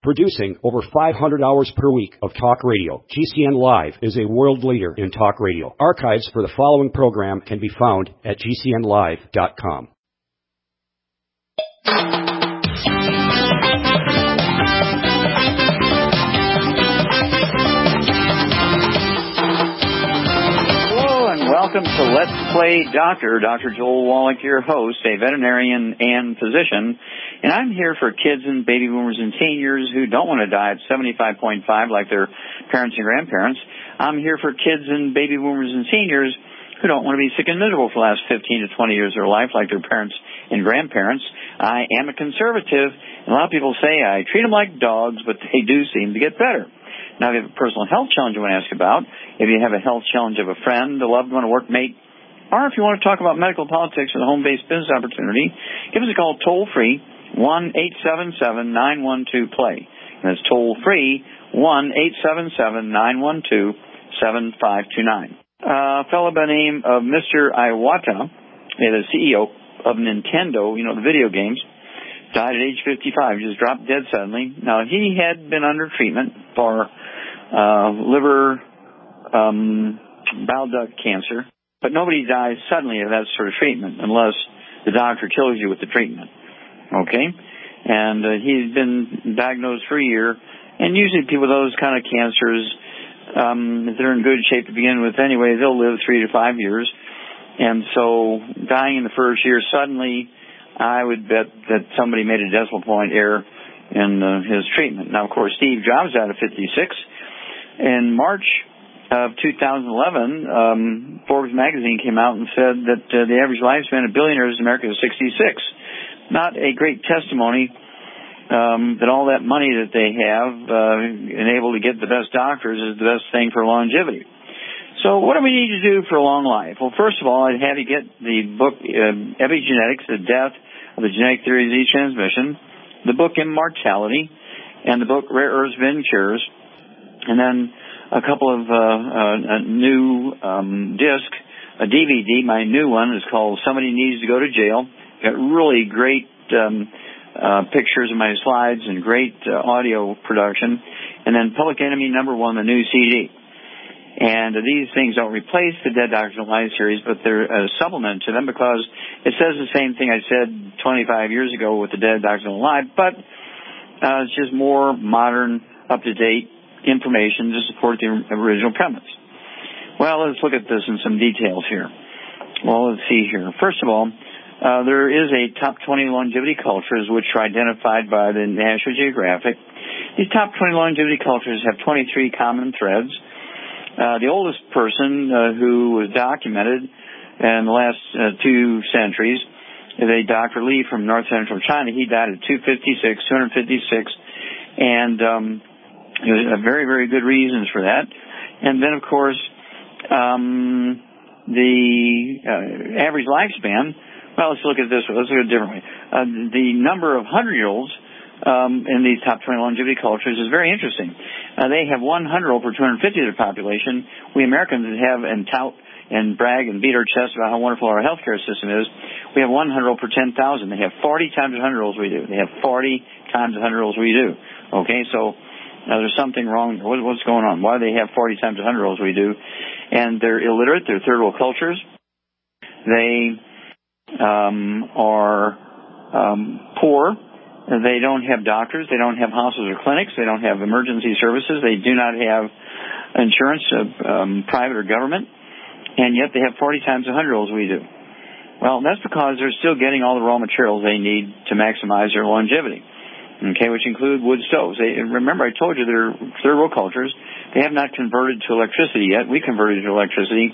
Producing over 500 hours per week of talk radio, GCN Live is a world leader in talk radio. Archives for the following program can be found at gcnlive.com. Welcome to Let's Play Doctor. Dr. Joel Wallach, your host, a veterinarian and physician. And I'm here for kids and baby boomers and seniors who don't want to die at 75.5 like their parents and grandparents. I'm here for kids and baby boomers and seniors who don't want to be sick and miserable for the last 15 to 20 years of their life like their parents and grandparents. I am a conservative, and a lot of people say I treat them like dogs, but they do seem to get better. Now, if you have a personal health challenge you want to ask about, if you have a health challenge of a friend, a loved one, a workmate, or if you want to talk about medical politics or the home-based business opportunity, give us a call toll-free, 1-877-912-PLAY. And that's toll-free, 1-877-912-7529. A fellow by the name of Mr. Iwata, the CEO of Nintendo, the video games, died at age 55, just dropped dead suddenly. Now, he had been under treatment for liver bile duct cancer, but nobody dies suddenly of that sort of treatment unless the doctor kills you with the treatment, okay? And he's been diagnosed for a year, and usually people with those kind of cancers, if they're in good shape to begin with anyway, they'll live 3 to 5 years. And so dying in the first year suddenly, I would bet that somebody made a decimal point error in his treatment. Now, of course, Steve Jobs died at 56. In March of 2011, Forbes magazine came out and said that the average lifespan of billionaires in America is 66. Not a great testimony that all that money that they have and able to get the best doctors is the best thing for longevity. So what do we need to do for a long life? Well, first of all, I'd have you get the book Epigenetics, The Death of the Genetic Theory of Disease Transmission, the book Immortality, and the book Rare Earths Vin Cures, and then a couple of new discs, a DVD. My new one is called Somebody Needs to Go to Jail. Got really great pictures of my slides and great audio production, and then Public Enemy #1, the new CD. And these things don't replace the Dead Doctors Don't Lie series, but they're a supplement to them because it says the same thing I said 25 years ago with the Dead Doctors Don't Lie, but it's just more modern, up-to-date information to support the original premise. Well, let's look at this in some details here. Well, let's see here. First of all, there is a top 20 longevity cultures which are identified by the National Geographic. These top 20 longevity cultures have 23 common threads. The oldest person who was documented in the last 2 centuries is a Dr. Li from north central China. He died at 256, and there's very, very good reasons for that. And then, of course, the average lifespan, well, let's look at it this way. Let's look at it differently. The number of 100-year-olds in these top 20 longevity cultures is very interesting. They have 100-year-old per 250 of their population. We Americans have and tout and brag and beat our chests about how wonderful our healthcare system is. We have 100-year-old per 10,000. They have 40 times the 100-year-olds we do. They have 40 times the 100-year-olds we do. Okay, so there's something wrong. What's going on? Why do they have 40 times the 100-year-olds we do? And they're illiterate. They're third-world cultures. They are poor. They don't have doctors. They don't have hospitals or clinics. They don't have emergency services. They do not have insurance, private or government. And yet they have 40 times the 100-year-olds we do. Well, that's because they're still getting all the raw materials they need to maximize their longevity, okay, which include wood stoves. Remember, I told you they're third-world cultures. They have not converted to electricity yet. We converted to electricity.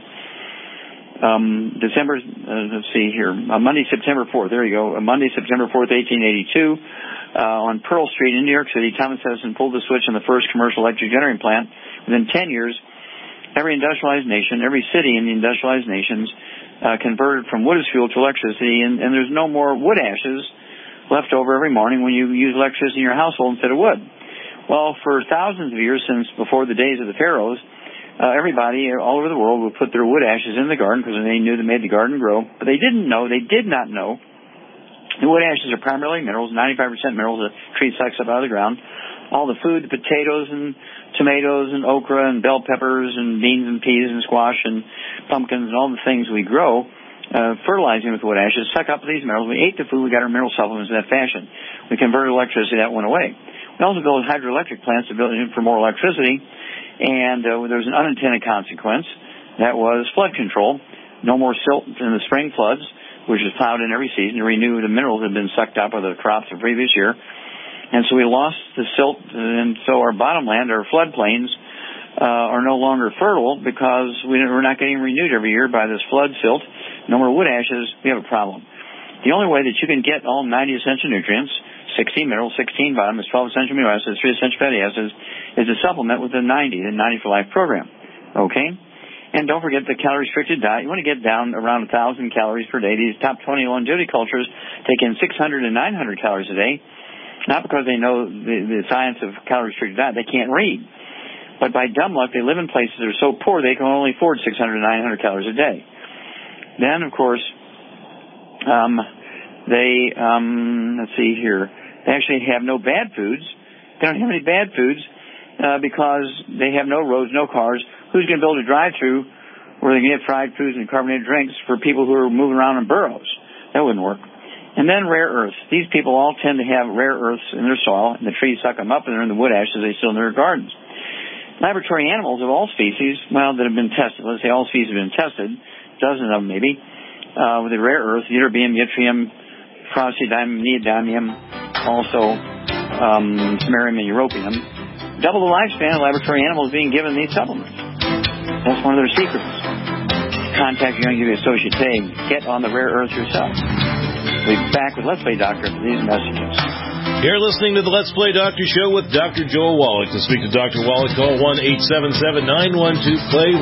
Let's see here, Monday, September 4th, there you go, Monday, September 4th, 1882, on Pearl Street in New York City, Thomas Edison pulled the switch on the first commercial electric generating plant. Within 10 years, every industrialized nation, every city in the industrialized nations converted from wood as fuel to electricity, and there's no more wood ashes left over every morning when you use electricity in your household instead of wood. Well, for thousands of years, since before the days of the pharaohs, everybody all over the world would put their wood ashes in the garden because they knew they made the garden grow. But they did not know, the wood ashes are primarily minerals, 95% minerals the tree sucks up out of the ground. all the food, the potatoes and tomatoes and okra and bell peppers and beans and peas and squash and pumpkins and all the things we grow, fertilizing with wood ashes, suck up these minerals. We ate the food, we got our mineral supplements in that fashion. We converted electricity, that went away. We also built hydroelectric plants to build for more electricity, and there was an unintended consequence. That was flood control. No more silt in the spring floods, which is plowed in every season to renew the minerals that had been sucked up by the crops the previous year. And so we lost the silt, and so our bottomland, our floodplains, are no longer fertile because we're not getting renewed every year by this flood silt. No more wood ashes. We have a problem. The only way that you can get all 90 essential nutrients, 16 minerals, 16 vitamins, 12 essential amino acids, 3 essential fatty acids, is to supplement with the 90 for Life program. Okay? And don't forget the calorie-restricted diet. You want to get down around 1,000 calories per day. These top 20 longevity cultures take in 600 and 900 calories a day, not because they know the science of calorie-restricted diet. They can't read. But by dumb luck, they live in places that are so poor they can only afford 600 and 900 calories a day. Then, of course, let's see here. They actually have no bad foods. They don't have any bad foods because they have no roads, no cars. Who's going to build a drive-through where they can get fried foods and carbonated drinks for people who are moving around in burros? That wouldn't work. And then rare earths. These people all tend to have rare earths in their soil, and the trees suck them up, and they're in the wood ashes they steal in their gardens. Laboratory animals of all species, that have been tested, let's say all species have been tested, dozens of them maybe, with the rare earths, ytterbium, yttrium, praseodymium, neodymium, also samarium and europium, double the lifespan of laboratory animals being given these supplements. That's one of their secrets. Contact your Youngevity associate today. Get on the rare earth yourself. We'll be back with Let's Play Doctor for these messages. You're listening to the Let's Play Doctor Show with Dr. Joel Wallach. To speak to Dr. Wallach, call 1-877-912-PLAY,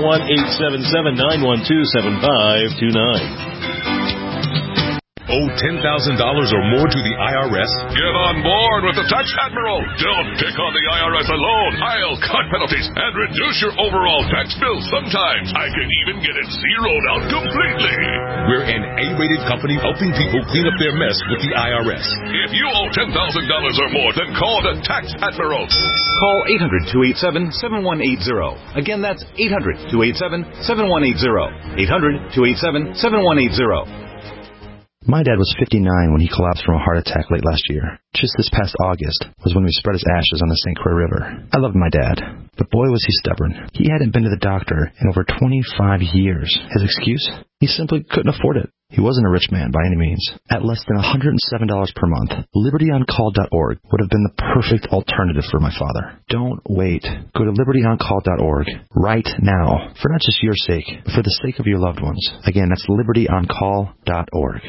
1-877-912-7529. Owe $10,000 or more to the IRS? Get on board with the Tax Admiral. Don't pick on the IRS alone. I'll cut penalties and reduce your overall tax bill. Sometimes I can even get it zeroed out completely. We're an A-rated company helping people clean up their mess with the IRS. If you owe $10,000 or more, then call the Tax Admiral. Call 800-287-7180. Again, that's 800-287-7180. 800-287-7180. My dad was 59 when he collapsed from a heart attack late last year. Just this past August was when we spread his ashes on the St. Croix River. I loved my dad, but boy was he stubborn. He hadn't been to the doctor in over 25 years. His excuse? He simply couldn't afford it. He wasn't a rich man by any means. At less than $107 per month, LibertyOnCall.org would have been the perfect alternative for my father. Don't wait. Go to LibertyOnCall.org right now, for not just your sake, but for the sake of your loved ones. Again, that's LibertyOnCall.org.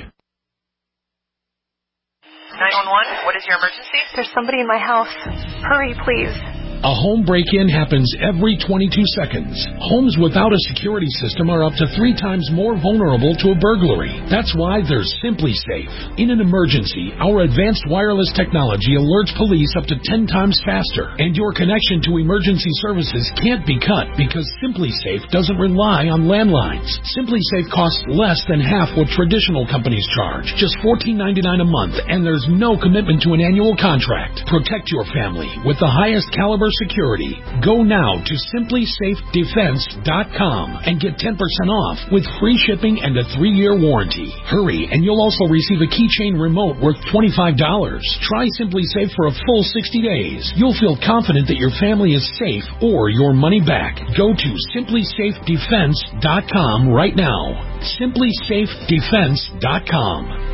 911, what is your emergency? There's somebody in my house. Hurry, please. A home break-in happens every 22 seconds. Homes without a security system are up to 3 times more vulnerable to a burglary. That's why there's SimpliSafe. In an emergency, our advanced wireless technology alerts police up to 10 times faster, and your connection to emergency services can't be cut because SimpliSafe doesn't rely on landlines. SimpliSafe costs less than half what traditional companies charge, just $14.99 a month, and there's no commitment to an annual contract. Protect your family with the highest caliber security. Go now to simplysafedefense.com and get 10% off with free shipping and a 3-year warranty. Hurry, and you'll also receive a keychain remote worth $25. Try SimpliSafe for a full 60 days. You'll feel confident that your family is safe or your money back. Go to simplysafedefense.com right now. simplysafedefense.com.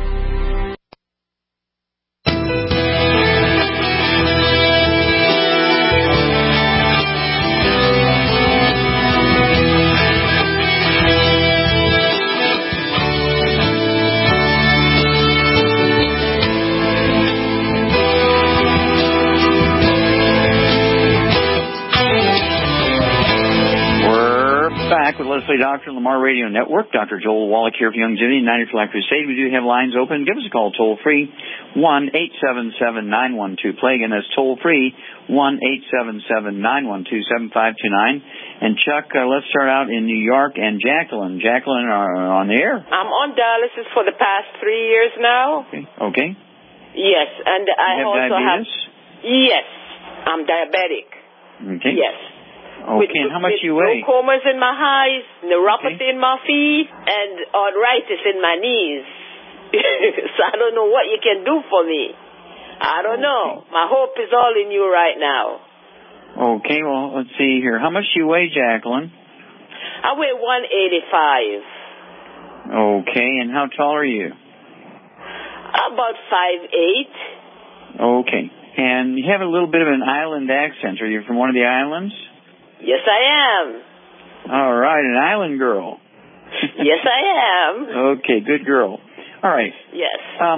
With Let's Play Doctor on Lamar Radio Network. Dr. Joel Wallach here for Youngevity, 90 for Life Crusade. We do have lines open. Give us a call toll-free, 1-877-912-PLAY. Again, that's toll-free, 1-877-912-7529. And Chuck, let's start out in New York. And Jacqueline. Jacqueline, are on the air. I'm on dialysis for the past 3 years now. Okay. Yes, and I have also diabetes? Yes. I'm diabetic. Okay. Yes. Okay, and how much you weigh? Glaucomas in my eyes, neuropathy in my feet, and arthritis in my knees. So I don't know what you can do for me. I don't know. My hope is all in you right now. Okay, well, let's see here. How much do you weigh, Jacqueline? I weigh 185. Okay, and how tall are you? About 5'8". Okay, and you have a little bit of an island accent. Are you from one of the islands? Yes, I am. All right, an island girl. Yes, I am. Okay, good girl. All right. Yes.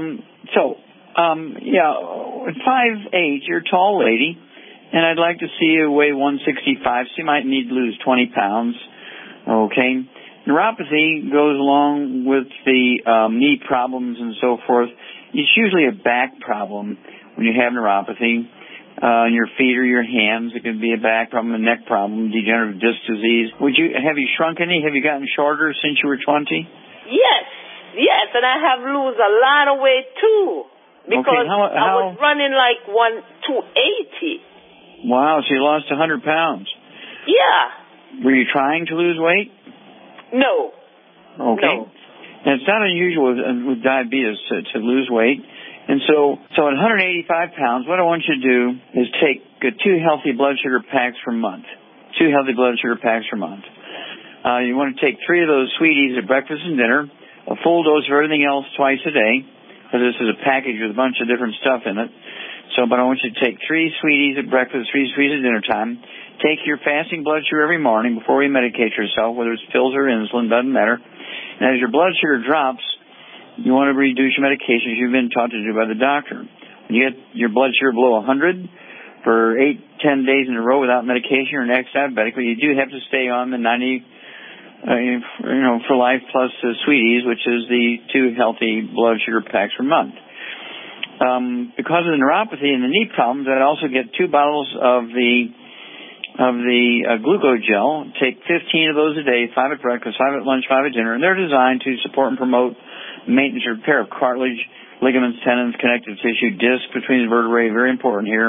Yeah, 5'8", you're a tall lady, and I'd like to see you weigh 165, so you might need to lose 20 pounds. Okay. Neuropathy goes along with the knee problems and so forth. It's usually a back problem when you have neuropathy. Your feet or your hands. It could be a back problem, a neck problem, degenerative disc disease. Have you shrunk any? Have you gotten shorter since you were 20? Yes, and I have lost a lot of weight too. Because I was running like 280. Wow, so you lost 100 pounds. Yeah. Were you trying to lose weight? No. Okay. No. And it's not unusual with diabetes to lose weight. And so at 185 pounds, what I want you to do is take 2 healthy blood sugar packs per month. 2 healthy blood sugar packs per month. You want to take 3 of those sweeties at breakfast and dinner, a full dose of everything else twice a day, because this is a package with a bunch of different stuff in it. But I want you to take 3 sweeties at breakfast, 3 sweeties at dinner time. Take your fasting blood sugar every morning before you medicate yourself, whether it's pills or insulin, doesn't matter. And as your blood sugar drops, you want to reduce your medications you've been taught to do by the doctor. When you get your blood sugar below 100 for 8-10 days in a row without medication or an ex-diabetic, but you do have to stay on the 90 for life plus the sweeties, which is the 2 healthy blood sugar packs per month. Because of the neuropathy and the knee problems, I'd also get 2 bottles of the glucogel. Take 15 of those a day, 5 at breakfast, 5 at lunch, 5 at dinner, and they're designed to support and promote maintenance and repair of cartilage, ligaments, tendons, connective tissue, disc between the vertebrae, very important here.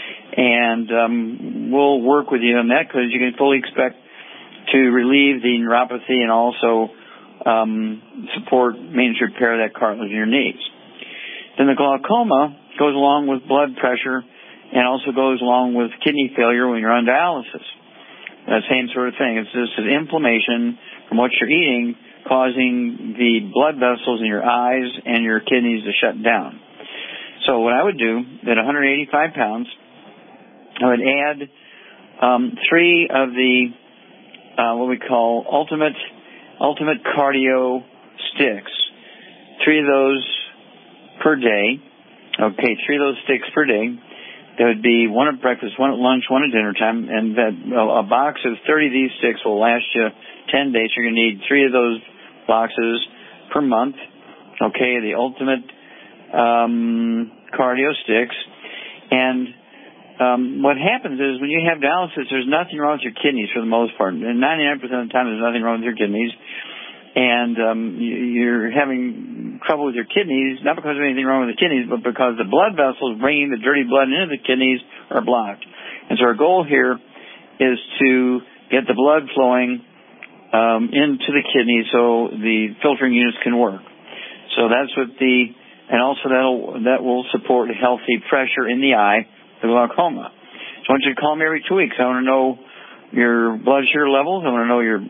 And we'll work with you on that because you can fully expect to relieve the neuropathy and also support maintenance and repair of that cartilage in your knees. Then the glaucoma goes along with blood pressure and also goes along with kidney failure when you're on dialysis. That same sort of thing. It's just an inflammation from what you're eating causing the blood vessels in your eyes and your kidneys to shut down. So what I would do at 185 pounds, I would add 3 of the what we call ultimate cardio sticks. 3 of those per day. Okay, 3 of those sticks per day. There would be 1 at breakfast, 1 at lunch, 1 at dinner time, and that a box of 30 of these sticks will last you 10 days. You're going to need 3 of those boxes per month. Okay, the ultimate cardio sticks. And what happens is when you have dialysis, there's nothing wrong with your kidneys for the most part. And 99% of the time, there's nothing wrong with your kidneys. And you're having trouble with your kidneys, not because of anything wrong with the kidneys, but because the blood vessels bringing the dirty blood into the kidneys are blocked. And so our goal here is to get the blood flowing into the kidneys so the filtering units can work. So that's what and also that will support healthy pressure in the eye, the glaucoma. So I want you to call me every 2 weeks. I want to know your blood sugar levels. I want to know your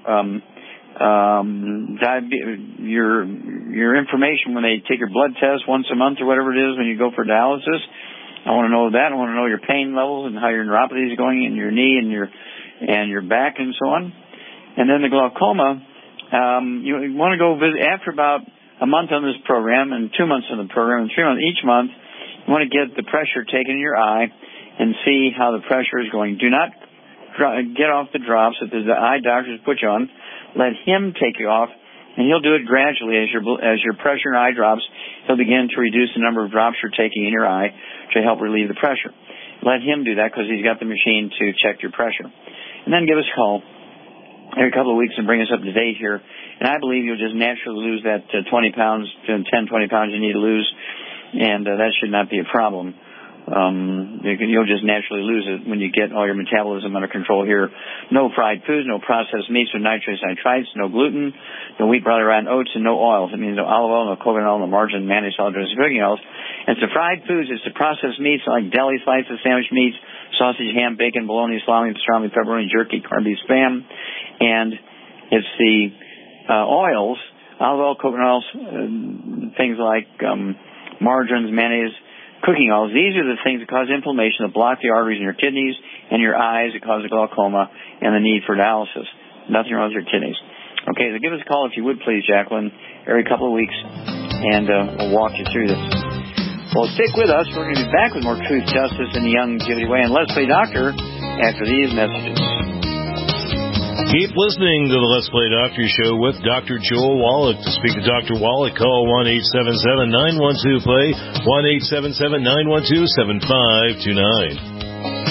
information when they take your blood test once a month or whatever it is when you go for dialysis. I want to know that. I want to know your pain levels and how your neuropathy is going in your knee and your back and so on. And then the glaucoma, you want to go visit after about a month on this program and 2 months on the program and 3 months each month. You want to get the pressure taken in your eye and see how the pressure is going. Do not get off the drops that the eye doctors put you on. Let him take you off, and he'll do it gradually as your pressure in your eye drops. He'll begin to reduce the number of drops you're taking in your eye to help relieve the pressure. Let him do that because he's got the machine to check your pressure. And then give us a call every couple of weeks and bring us up to date here. And I believe you'll just naturally lose that 20 pounds, 10, 20 pounds you need to lose, and that should not be a problem. You'll just naturally lose it when you get all your metabolism under control here. No fried foods, no processed meats with nitrates, nitrites, no gluten, no wheat, barley, rye, and oats, and no oils. It means no olive oil, no coconut oil, no margarine, mayonnaise, salad dressing, cooking oils. And it's the fried foods, it's the processed meats like deli slices, sandwich meats, sausage, ham, bacon, bologna, salami, pastrami, pepperoni, jerky, corned beef, spam. And it's the oils, olive oil, coconut oils, things like margarines, mayonnaise, cooking oils. These are the things that cause inflammation, that block the arteries in your kidneys and your eyes, that cause glaucoma and the need for dialysis. Nothing wrong with your kidneys. Okay, so give us a call if you would, please, Jacqueline, every couple of weeks, and we'll walk you through this. Well, stick with us. We're going to be back with more Truth, Justice, and the Youngevity Way. And Let's Play Doctor after these messages. Keep listening to the Let's Play Doctor Show with Dr. Joel Wallach. To speak to Dr. Wallach, call 1-877-912-PLAY, 1-877-912-7529.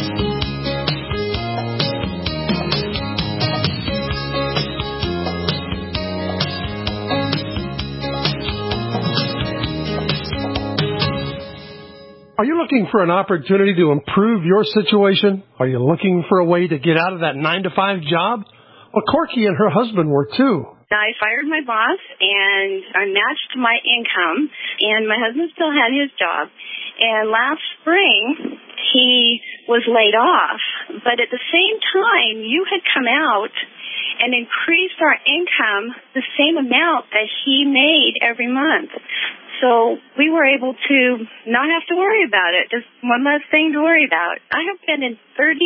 Are you looking for an opportunity to improve your situation? Are you looking for a way to get out of that 9-to-5 job? Well, Corky and her husband were too. I fired my boss, and I matched my income, and my husband still had his job. And last spring, he was laid off. But at the same time, you had come out and increased our income the same amount that he made every month. So we were able to not have to worry about it. Just one less thing to worry about. I have been in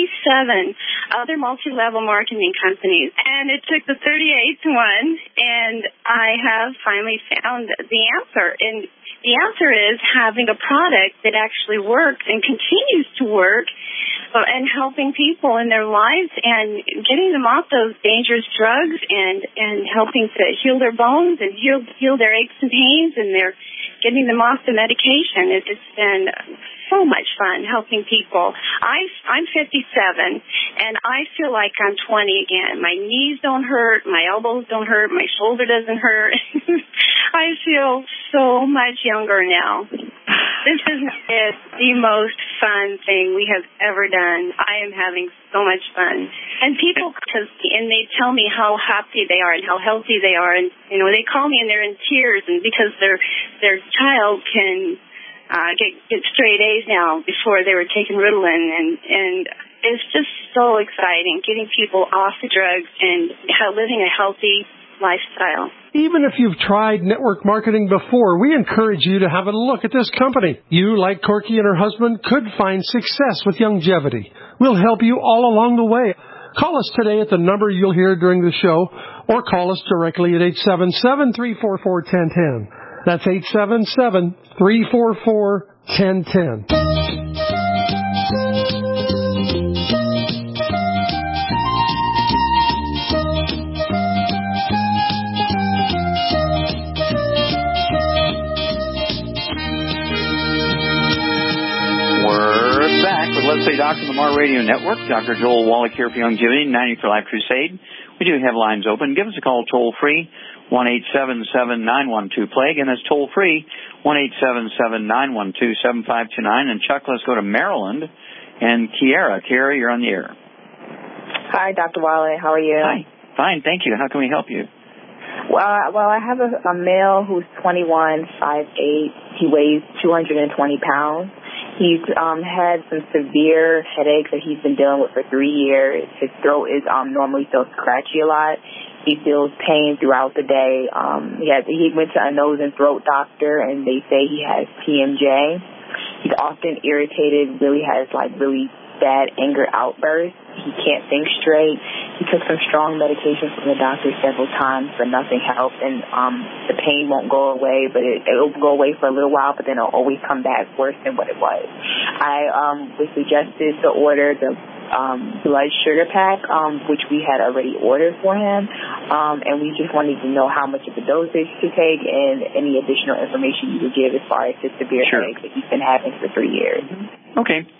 37 other multi-level marketing companies, and it took the 38th one, and I have finally found the answer. And the answer is having a product that actually works and continues to work, and helping people in their lives and getting them off those dangerous drugs and helping to heal their bones and heal their aches and pains, and they're getting them off the medication. It's been so much fun helping people. I'm 57, and I feel like I'm 20 again. My knees don't hurt, my elbows don't hurt, my shoulder doesn't hurt. I feel so much younger now. This is the most fun thing we have ever done. I am having so much fun. And people, and they tell me how happy they are and how healthy they are. And, they call me and they're in tears, and because their child can get straight A's now. Before they were taking Ritalin, and it's just so exciting getting people off the drugs and living a healthy lifestyle. Even if you've tried network marketing before, we encourage you to have a look at this company. You, like Corky and her husband, could find success with Youngevity. We'll help you all along the way. Call us today at the number you'll hear during the show, or call us directly at 877-344-1010. That's 877-344-1010. Let's Play Doctor, the Mar Radio Network. Dr. Joel Wallach here for Youngevity, 90 for Life Crusade. We do have lines open. Give us a call toll-free, 1-877-912-PLAY. Again, that's toll-free, 1-877-912-7529. And Chuck, let's go to Maryland. And Kiara, you're on the air. Hi, Dr. Wallach. How are you? Hi. Fine, thank you. How can we help you? Well, I have a male who's 21, 5'8". He weighs 220 pounds. He's had some severe headaches that he's been dealing with for 3 years. His throat is normally feels scratchy a lot. He feels pain throughout the day. He went to a nose and throat doctor, and they say he has TMJ. He's often irritated, really has really bad anger outbursts. He can't think straight. He took some strong medication from the doctor several times, but nothing helped. And the pain won't go away, but it'll go away for a little while, but then it'll always come back worse than what it was. I was suggested to order the blood sugar pack, which we had already ordered for him, and we just wanted to know how much of the dosage to take and any additional information you would give as far as the severe headaches that he's been having for 3 years. Okay.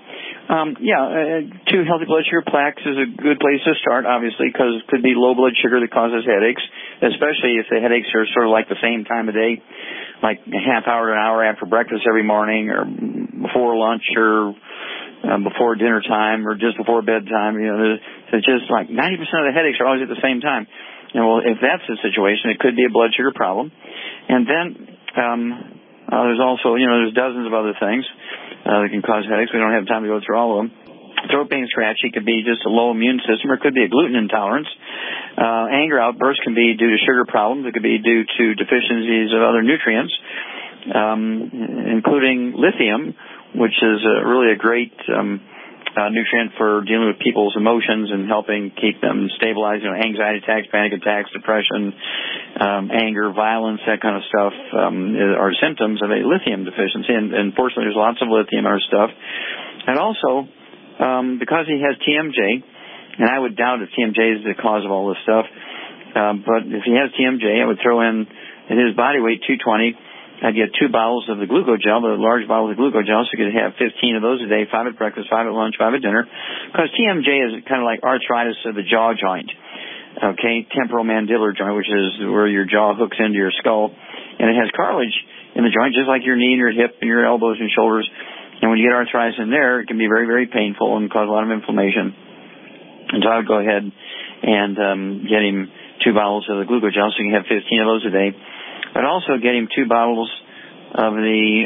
Two healthy blood sugar plaques is a good place to start, obviously, because it could be low blood sugar that causes headaches, especially if the headaches are sort of like the same time of day, like a half hour to an hour after breakfast every morning, or before lunch, or before dinner time, or just before bedtime. It's just like 90% of the headaches are always at the same time. Well, if that's the situation, it could be a blood sugar problem. And then there's also, there's dozens of other things that can cause headaches. We don't have time to go through all of them. Throat pain, scratchy could be just a low immune system, or it could be a gluten intolerance. Anger outbursts can be due to sugar problems. It could be due to deficiencies of other nutrients, including lithium, which is really a great nutrient for dealing with people's emotions and helping keep them stabilized. Anxiety attacks, panic attacks, depression, anger, violence, that kind of stuff are symptoms of a lithium deficiency. And fortunately, there's lots of lithium in our stuff. And also, because he has TMJ, and I would doubt if TMJ is the cause of all this stuff, but if he has TMJ, I would throw in his body weight, 220. I'd get 2 bottles of the glucogel, the large bottle of the glucogel, so you could have 15 of those a day, 5 at breakfast, 5 at lunch, 5 at dinner. Because TMJ is kind of like arthritis of the jaw joint, temporomandibular joint, which is where your jaw hooks into your skull. And it has cartilage in the joint, just like your knee and your hip and your elbows and shoulders. And when you get arthritis in there, it can be very, very painful and cause a lot of inflammation. And so I would go ahead and get him 2 bottles of the glucogel, so you can have 15 of those a day. But also get him 2 bottles of the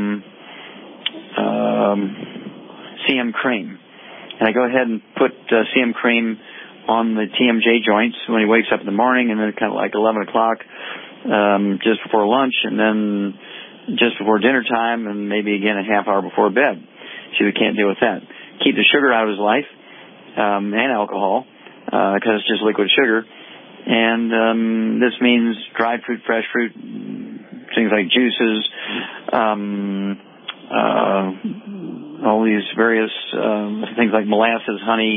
CM cream. And I go ahead and put CM cream on the TMJ joints when he wakes up in the morning, and then kind of like 11 o'clock just before lunch, and then just before dinner time, and maybe again a half hour before bed. See, we can't deal with that. Keep the sugar out of his life, and alcohol, because it's just liquid sugar. And this means dried fruit, fresh fruit, things like juices, all these various things like molasses, honey,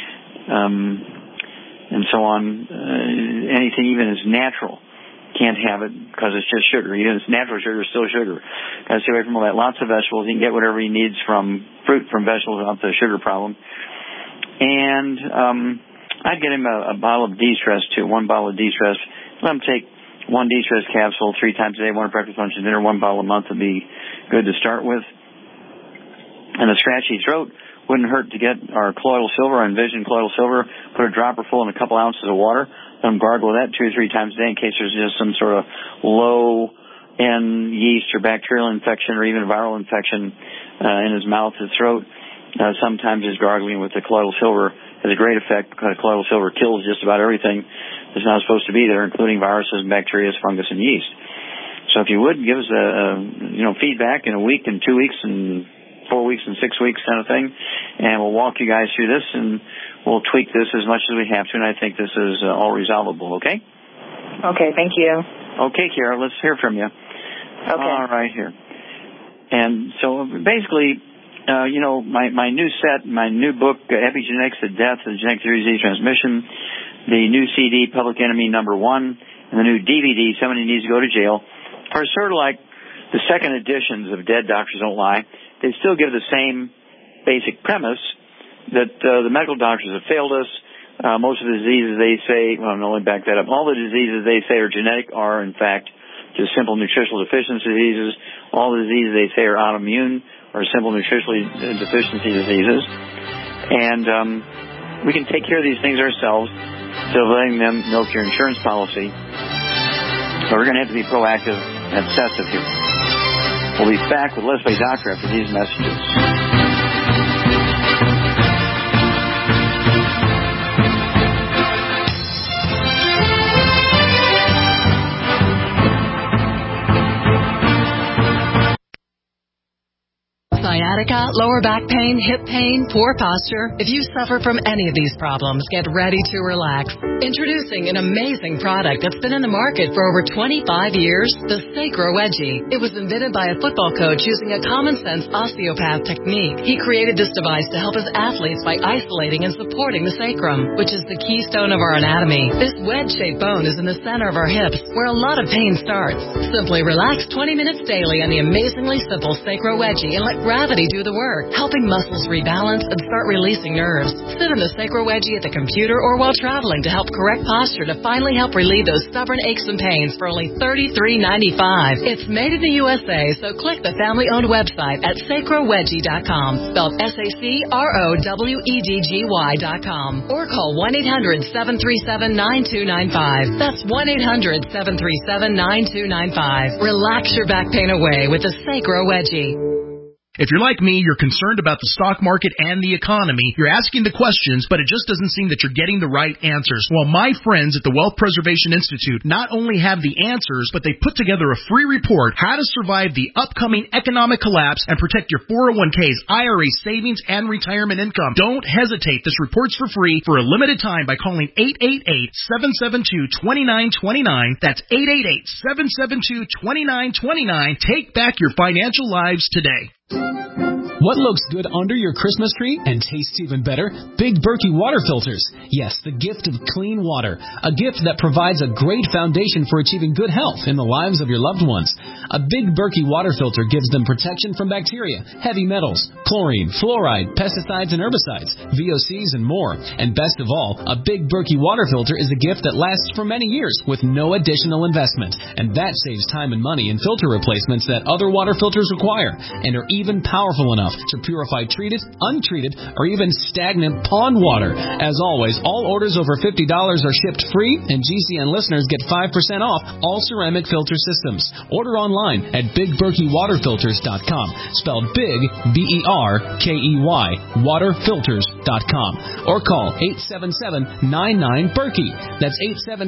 and so on. Anything even as natural, can't have it because it's just sugar. Even if it's natural sugar, it's still sugar. Gotta stay away from all that. Lots of vegetables. He can get whatever he needs from fruit, from vegetables, without the sugar problem. And I'd get him a bottle of de-stress too, 1 bottle of de-stress. Let him take 1 de-stress capsule 3 times a day, 1 at breakfast, lunch, and dinner. 1 bottle a month would be good to start with. And the scratchy throat, wouldn't hurt to get our colloidal silver, our Envision colloidal silver, put a dropper full in a couple ounces of water, let him gargle that 2 or 3 times a day in case there's just some sort of low-end yeast or bacterial infection or even viral infection in his mouth or throat. Sometimes his gargling with the colloidal silver has a great effect, because colloidal silver kills just about everything that's not supposed to be there, including viruses, bacteria, fungus, and yeast. So if you would, give us feedback in a week and 2 weeks and 4 weeks and 6 weeks kind of thing, and we'll walk you guys through this, and we'll tweak this as much as we have to, and I think this is all resolvable, okay? Okay, thank you. Okay, Kara, let's hear from you. Okay. All right, here. And so basically, my new set, my new book, Epigenetics, The Death of the Genetic Theory of Disease Transmission, the new CD, Public Enemy #1, and the new DVD, Somebody Needs to Go to Jail, are sort of like the second editions of Dead Doctors Don't Lie. They still give the same basic premise that the medical doctors have failed us. Most of the diseases they say, well, no, let me back that up. All the diseases they say are genetic are, in fact, just simple nutritional deficiency diseases. All the diseases they say are autoimmune or simple nutritional deficiency diseases. And we can take care of these things ourselves instead of letting them milk your insurance policy. So we're going to have to be proactive and obsessive here. We'll be back with Let's Play Doctor after these messages. Sciatica, lower back pain, hip pain, poor posture. If you suffer from any of these problems, get ready to relax. Introducing an amazing product that's been in the market for over 25 years, the Sacro Wedgie. It was invented by a football coach using a common-sense osteopath technique. He created this device to help his athletes by isolating and supporting the sacrum, which is the keystone of our anatomy. This wedge-shaped bone is in the center of our hips, where a lot of pain starts. Simply relax 20 minutes daily on the amazingly simple Sacro Wedgie and let gravity do the work, helping muscles rebalance and start releasing nerves. Sit in the Sacro Wedgie at the computer or while traveling to help correct posture to finally help relieve those stubborn aches and pains for only $33.95. It's made in the USA, so click the family-owned website at sacrowedgie.com, spelled SACROWEDGY.com, or call 1-800-737-9295. That's 1-800-737-9295. Relax your back pain away with the Sacro Wedgie. If you're like me, you're concerned about the stock market and the economy. You're asking the questions, but it just doesn't seem that you're getting the right answers. Well, my friends at the Wealth Preservation Institute not only have the answers, but they put together a free report, How to Survive the Upcoming Economic Collapse and Protect Your 401ks, IRA savings, and retirement income. Don't hesitate. This report's for free for a limited time by calling 888-772-2929. That's 888-772-2929. Take back your financial lives today. What looks good under your Christmas tree and tastes even better? Big Berkey water filters. Yes, the gift of clean water. A gift that provides a great foundation for achieving good health in the lives of your loved ones. A Big Berkey water filter gives them protection from bacteria, heavy metals, chlorine, fluoride, pesticides and herbicides, VOCs, and more. And best of all, a Big Berkey water filter is a gift that lasts for many years with no additional investment. And that saves time and money in filter replacements that other water filters require and are even powerful enough to purify treated, untreated, or even stagnant pond water. As always, all orders over $50 are shipped free, and GCN listeners get 5% off all ceramic filter systems. Order online at BigBerkeyWaterFilters.com, spelled Big, B-E-R-K-E-Y, waterfilters.com, or call 877-99-BERKEY. That's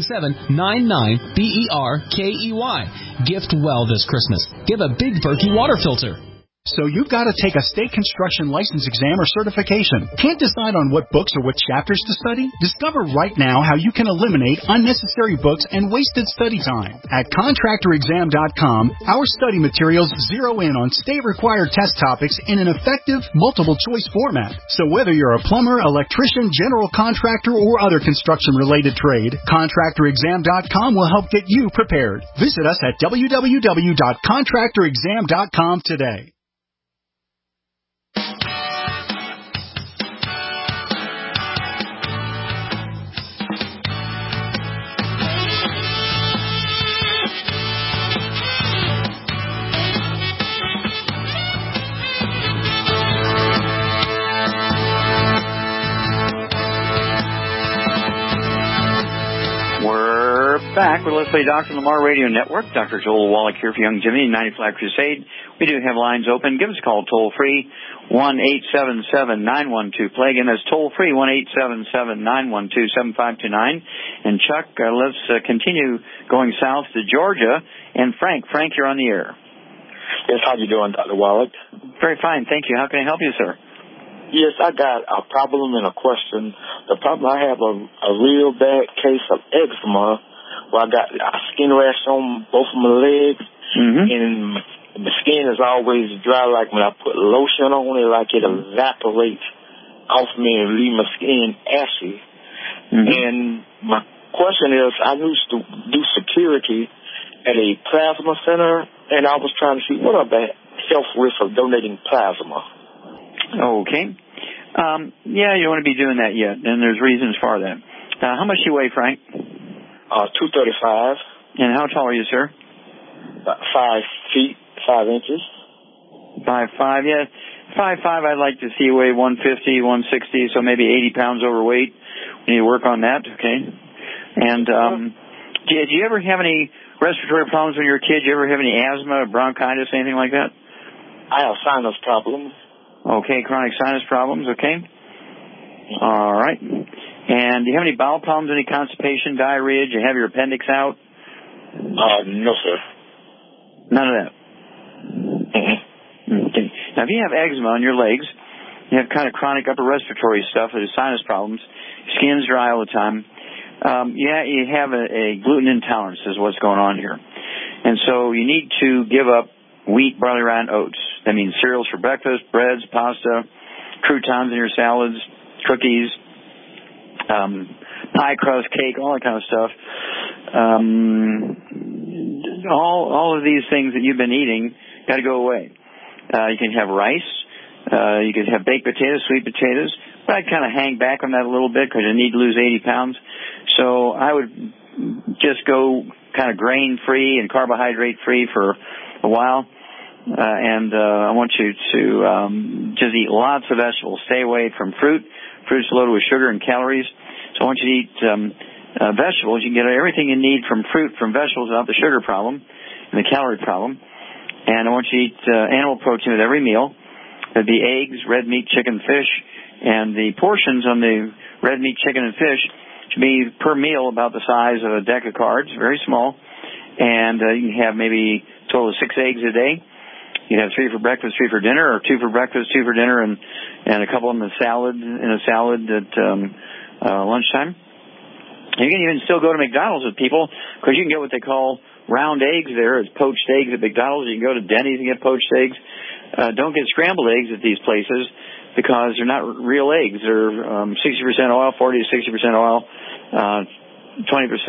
877-99-BERKEY. Gift well this Christmas. Give a Big Berkey water filter. So you've got to take a state construction license exam or certification. Can't decide on what books or what chapters to study? Discover right now how you can eliminate unnecessary books and wasted study time. At contractorexam.com, our study materials zero in on state-required test topics in an effective, multiple-choice format. So whether you're a plumber, electrician, general contractor, or other construction-related trade, contractorexam.com will help get you prepared. Visit us at www.contractorexam.com today. Back with Let's Play Dr. Lamar Radio Network. Dr. Joel Wallach here for Young Jimmy, 95 Crusade. We do have lines open. Give us a call toll free, 1-877-912-PLAY. Again, that's toll free, 1-877-912-7529. And Chuck, let's continue going south to Georgia. And Frank, you're on the air. Yes, how you doing, Dr. Wallach? Very fine, thank you. How can I help you, sir? Yes, I got a problem and a question. The problem, I have a real bad case of eczema. Well, I got a skin rash on both of my legs, and the skin is always dry. Like when I put lotion on it, like it evaporates off me and leave my skin ashy. And my question is, I used to do security at a plasma center, and I was trying to see what are the health risks of donating plasma. Okay. Yeah, you don't want to be doing that yet, and there's reasons for that. How much do you weigh, Frank? 235. And how tall are you, sir? 5 feet, 5 inches. 5'5", yeah. 5'5", I'd like to see you weigh 150, 160, so maybe 80 pounds overweight. We need to work on that, okay? And did you ever have any respiratory problems when you were a kid? Did you ever have any asthma, bronchitis, anything like that? I have sinus problems. Okay, chronic sinus problems, okay. All right. And do you have any bowel problems, any constipation, diarrhea? Do you have your appendix out? No, sir. None of that? Okay. Now, if you have eczema on your legs, you have kind of chronic upper respiratory stuff, that is sinus problems, skin's dry all the time, you have a gluten intolerance is what's going on here. And so you need to give up wheat, barley, rye, and oats. That means cereals for breakfast, breads, pasta, croutons in your salads, cookies, pie crust, cake, all that kind of stuff. All of these things that you've been eating got to go away. You can have rice. You could have baked potatoes, sweet potatoes, but I'd kind of hang back on that a little bit because I need to lose 80 pounds. So I would just go kind of grain-free and carbohydrate-free for a while. I want you to just eat lots of vegetables. Stay away from fruit. Fruit's loaded with sugar and calories. So I want you to eat vegetables. You can get everything you need from fruit, from vegetables without the sugar problem and the calorie problem. And I want you to eat animal protein with every meal. That'd be eggs, red meat, chicken, fish. And the portions on the red meat, chicken, and fish should be per meal about the size of a deck of cards, very small. And you can have maybe a total of 6 eggs a day. You can have 3 for breakfast, 3 for dinner, or 2 for breakfast, 2 for dinner, and a couple of them in a salad at lunchtime. You can even still go to McDonald's with people because you can get what they call round eggs there. It's poached eggs at McDonald's. You can go to Denny's and get poached eggs. Don't get scrambled eggs at these places because they're not real eggs. They're 60% oil, 40 to 60% oil. 20%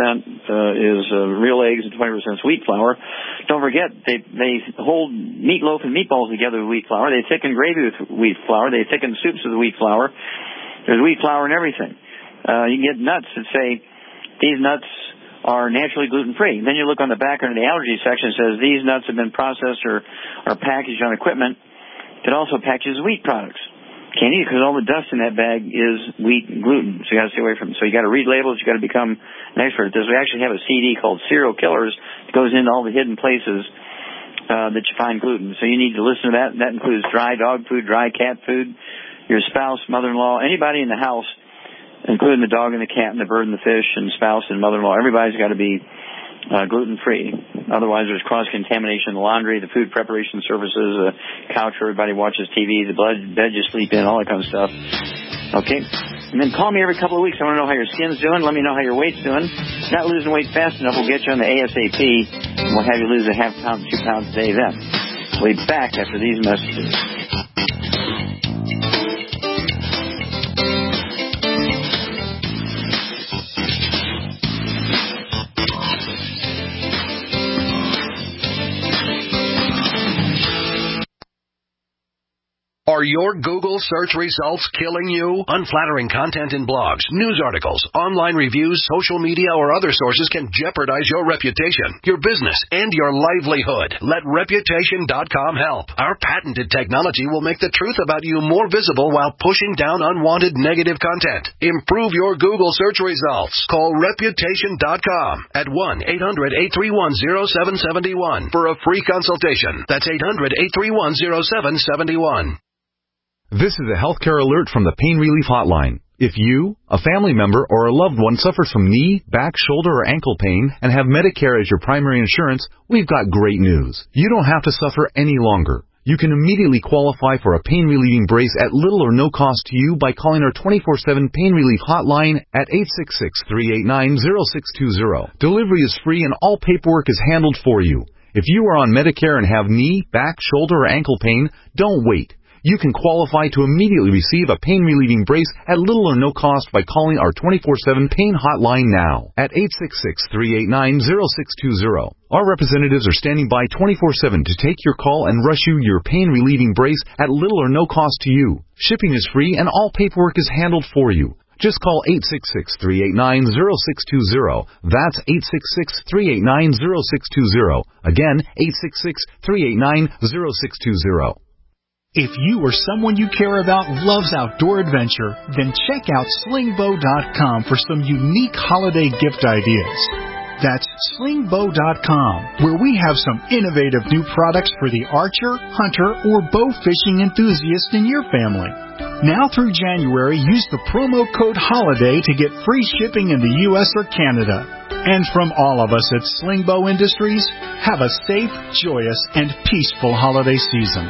is real eggs and 20% is wheat flour. Don't forget, they hold meatloaf and meatballs together with wheat flour. They thicken gravy with wheat flour. They thicken soups with wheat flour. There's wheat flour in everything. You can get nuts that say these nuts are naturally gluten-free. Then you look on the back under the allergy section, it says these nuts have been processed or are packaged on equipment that also packages wheat products. Can't eat it because all the dust in that bag is wheat and gluten, so you got to stay away from it. So you got to read labels. You got to become an expert at this. We actually have a CD called Serial Killers that goes into all the hidden places that you find gluten. So you need to listen to that. That includes dry dog food, dry cat food, your spouse, mother-in-law, anybody in the house, including the dog and the cat and the bird and the fish and spouse and mother-in-law. Everybody's got to be gluten-free. Otherwise, there's cross-contamination in the laundry, the food preparation services, the couch where everybody watches TV, the bed you sleep in, all that kind of stuff. Okay? And then call me every couple of weeks. I want to know how your skin's doing. Let me know how your weight's doing. Not losing weight fast enough, we'll get you on the ASAP, and we'll have you lose a half pound, 2 pounds a day then. We'll be back after these messages. Are your Google search results killing you? Unflattering content in blogs, news articles, online reviews, social media, or other sources can jeopardize your reputation, your business, and your livelihood. Let Reputation.com help. Our patented technology will make the truth about you more visible while pushing down unwanted negative content. Improve your Google search results. Call Reputation.com at 1-800-831-0771 for a free consultation. That's 800-831-0771. This is a healthcare alert from the Pain Relief Hotline. If you, a family member, or a loved one suffers from knee, back, shoulder, or ankle pain and have Medicare as your primary insurance, we've got great news. You don't have to suffer any longer. You can immediately qualify for a pain-relieving brace at little or no cost to you by calling our 24/7 Pain Relief Hotline at 866-389-0620. Delivery is free and all paperwork is handled for you. If you are on Medicare and have knee, back, shoulder, or ankle pain, don't wait. You can qualify to immediately receive a pain-relieving brace at little or no cost by calling our 24/7 Pain Hotline now at 866-389-0620. Our representatives are standing by 24/7 to take your call and rush you your pain-relieving brace at little or no cost to you. Shipping is free and all paperwork is handled for you. Just call 866-389-0620. That's 866-389-0620. Again, 866-389-0620. If you or someone you care about loves outdoor adventure, then check out slingbow.com for some unique holiday gift ideas. That's slingbow.com, where we have some innovative new products for the archer, hunter, or bow fishing enthusiast in your family. Now through January, use the promo code HOLIDAY to get free shipping in the U.S. or Canada. And from all of us at Slingbow Industries, have a safe, joyous, and peaceful holiday season.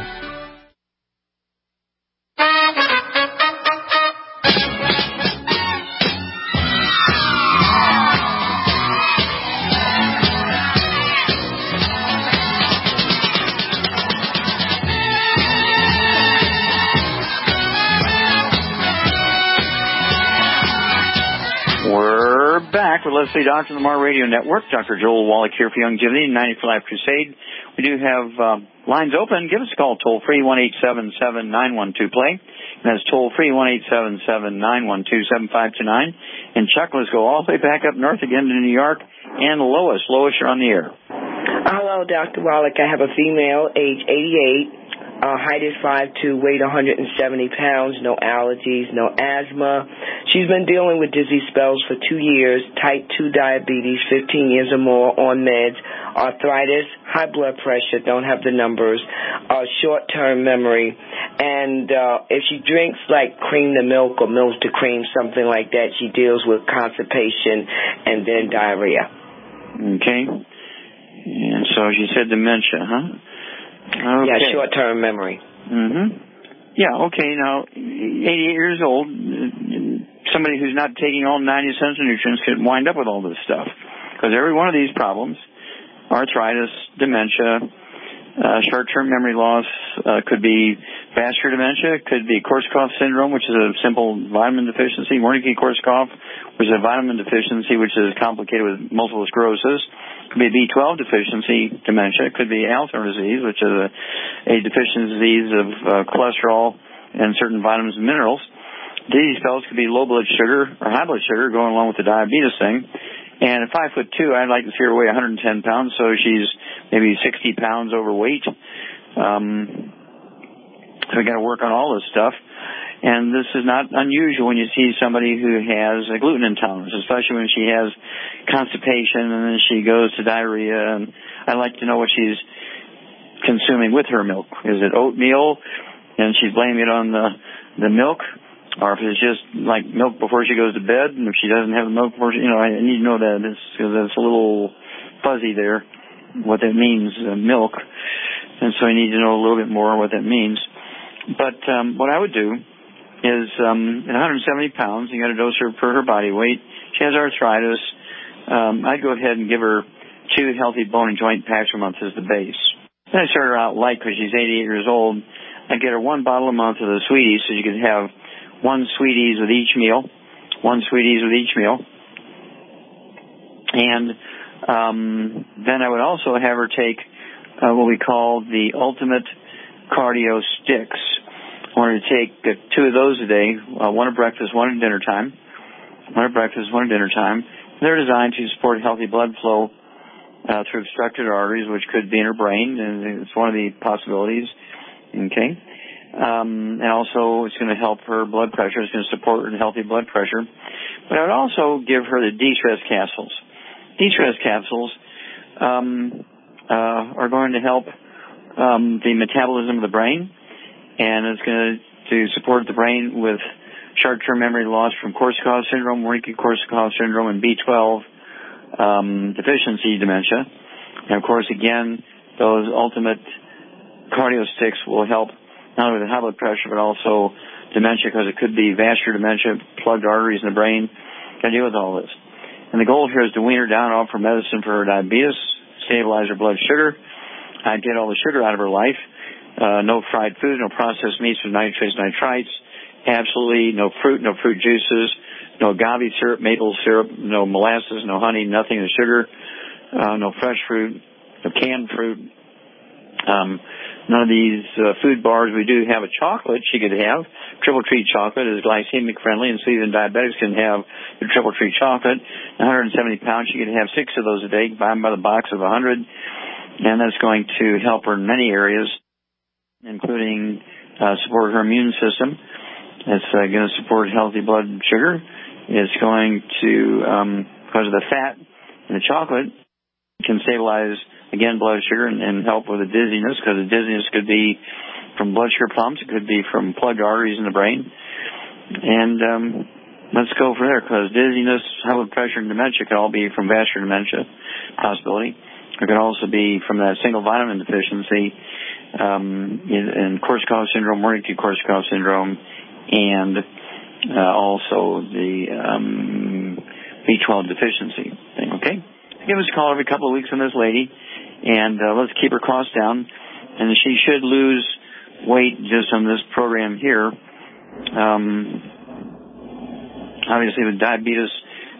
Back with Leslie Dodds on the Mar Radio Network. Dr. Joel Wallach here for Youngevity and 90 for Life Crusade. We do have lines open. Give us a call toll-free, 1-877-912-PLAY. And that's toll-free, 1-877-912-7529. And Chuck, let's go all the way back up north again to New York. And Lois. Lois, you're on the air. Hello, Dr. Wallach. I have a female, age 88. Height is 5'2", weight 170 pounds, no allergies, no asthma. She's been dealing with dizzy spells for 2 years, type 2 diabetes, 15 years or more, on meds, arthritis, high blood pressure, don't have the numbers, short-term memory. And if she drinks like cream to milk or milk to cream, something like that, she deals with constipation and then diarrhea. Okay. And so she said dementia, huh? Okay. Yeah, short-term memory. Yeah, okay. Now, 88 years old, somebody who's not taking all 90 essential nutrients could wind up with all this stuff. Because every one of these problems, arthritis, dementia, short-term memory loss, could be vascular dementia, could be Korsakoff syndrome, which is a simple vitamin deficiency, Wernicke-Korsakoff, which is a vitamin deficiency, which is complicated with multiple sclerosis. Could be B12 deficiency dementia. It could be Alzheimer's disease, which is a deficiency disease of cholesterol and certain vitamins and minerals. Dizzy spells could be low blood sugar or high blood sugar going along with the diabetes thing. And at 5'2", I'd like to see her weigh 110 pounds, so she's maybe 60 pounds overweight. So we got to work on all this stuff. And this is not unusual when you see somebody who has a gluten intolerance, especially when she has constipation and then she goes to diarrhea. And I'd like to know what she's consuming with her milk. Is it oatmeal and she's blaming it on the milk? Or if it's just like milk before she goes to bed, and if she doesn't have the milk before she, I need to know that, because it's a little fuzzy there, what that means, milk. And so I need to know a little bit more what that means. But what I would do is at 170 pounds, you got to dose her per her body weight. She has arthritis. I'd go ahead and give her 2 healthy bone and joint packs a month as the base. Then I start her out light because she's 88 years old. I get her 1 bottle a month of the Sweeties, so you could have 1 Sweeties with each meal. 1 Sweeties with each meal. And then I would also have her take what we call the Ultimate Cardio Sticks. I want her to take 2 of those a day, 1 at breakfast, 1 at dinner time. 1 at breakfast, 1 at dinner time. They're designed to support healthy blood flow through obstructed arteries, which could be in her brain, and it's one of the possibilities. Okay. And also it's going to help her blood pressure. It's going to support her healthy blood pressure. But I would also give her the de-stress capsules. De-stress capsules are going to help the metabolism of the brain, and it's going to support the brain with short-term memory loss from Korsakoff syndrome, Wernicke-Korsakoff syndrome, and B12 deficiency dementia. And, of course, again, those Ultimate Cardio Sticks will help not only with high blood pressure, but also dementia, because it could be vascular dementia, plugged arteries in the brain. Got to deal with all this. And the goal here is to wean her down off her medicine for her diabetes, stabilize her blood sugar. I'd get all the sugar out of her life. No fried food, no processed meats with nitrates, nitrites. Absolutely no fruit juices, no agave syrup, maple syrup, no molasses, no honey, nothing with sugar, no fresh fruit, no canned fruit. None of these food bars. We do have a chocolate she could have. Triple Treat chocolate is glycemic friendly, and so even diabetics can have the Triple Treat chocolate. 170 pounds, she could have 6 of those a day. Buy them by the box of 100, and that's going to help her in many areas, including support her immune system. It's going to support healthy blood sugar. It's going to, because of the fat in the chocolate, can stabilize, again, blood sugar and help with the dizziness, because the dizziness could be from blood sugar pumps. It could be from plugged arteries in the brain. And let's go from there, because dizziness, high blood pressure, and dementia could all be from vascular dementia possibility. It could also be from that single vitamin deficiency in Korsakoff syndrome, Wernicke-Korsakoff syndrome, and also the B12 deficiency thing, okay? Give us a call every couple of weeks on this lady, and let's keep her costs down. And she should lose weight just on this program here. Obviously, with diabetes,